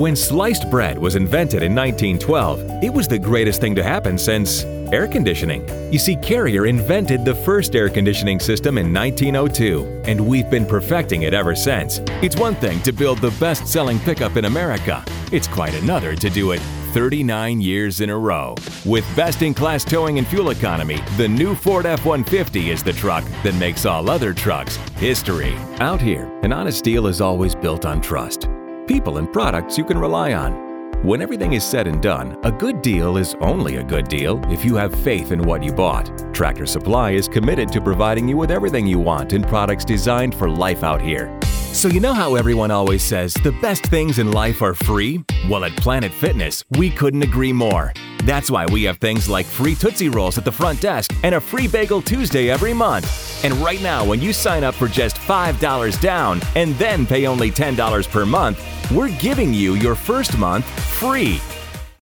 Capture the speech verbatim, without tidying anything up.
When sliced bread was invented in nineteen twelve, it was the greatest thing to happen since air conditioning. You see, Carrier invented the first air conditioning system in nineteen oh two, and we've been perfecting it ever since. It's one thing to build the best-selling pickup in America. It's quite another to do it thirty-nine years in a row. With best-in-class towing and fuel economy, the new Ford F one fifty is the truck that makes all other trucks history. Out here, an honest deal is always built on trust. People and products you can rely on. When everything is said and done, a good deal is only a good deal if you have faith in what you bought. Tractor Supply is committed to providing you with everything you want in products designed for life out here. So you know how everyone always says the best things in life are free? Well, at Planet Fitness, we couldn't agree more. That's why we have things like free Tootsie Rolls at the front desk and a free Bagel Tuesday every month. And right now, when you sign up for just five dollars down and then pay only ten dollars per month, we're giving you your first month free.